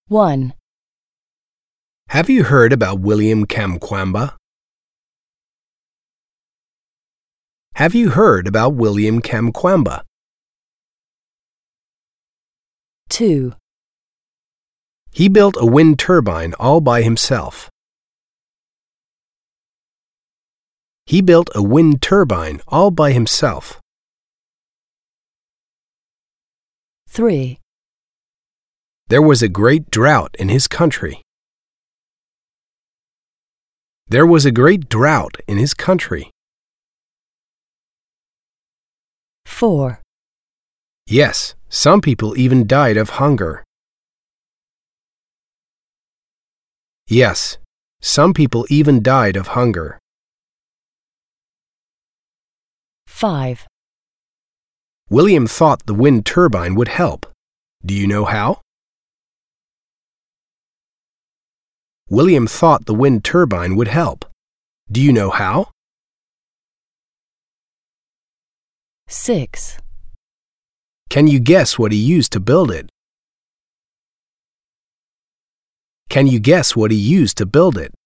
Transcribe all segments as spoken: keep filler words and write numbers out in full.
one. Have you heard about William Kamkwamba? Have you heard about William Kamkwamba? two. He built a wind turbine all by himself. He built a wind turbine all by himself. three. There was a great drought in his country. There was a great drought in his country. four. Yes, some people even died of hunger. Yes, some people even died of hunger. five. William thought the wind turbine would help. Do you know how? William thought the wind turbine would help. Do you know how? six. Can you guess what he used to build it? Can you guess what he used to build it?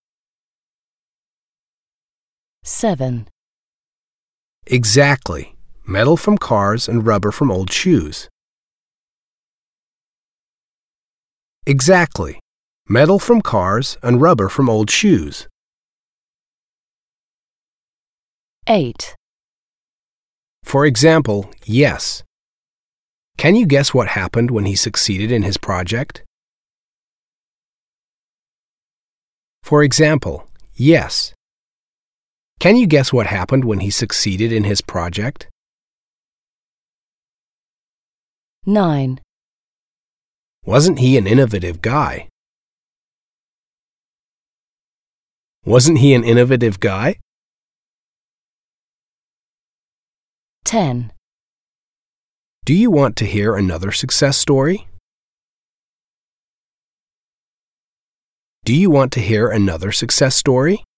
seven. Exactly. Metal from cars and rubber from old shoes. Exactly. Metal from cars and rubber from old shoes. eight. For example, yes. Can you guess what happened when he succeeded in his project? For example, yes. Can you guess what happened when he succeeded in his project? nine. Wasn't he an innovative guy? Wasn't he an innovative guy? ten. Do you want to hear another success story? Do you want to hear another success story?